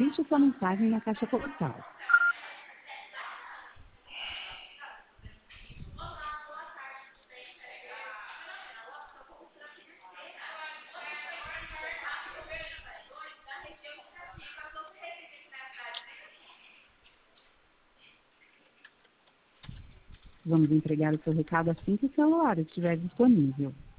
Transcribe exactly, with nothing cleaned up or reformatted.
Digite sua mensagem na caixa postal. Vamos entregar o seu recado assim que o celular estiver disponível.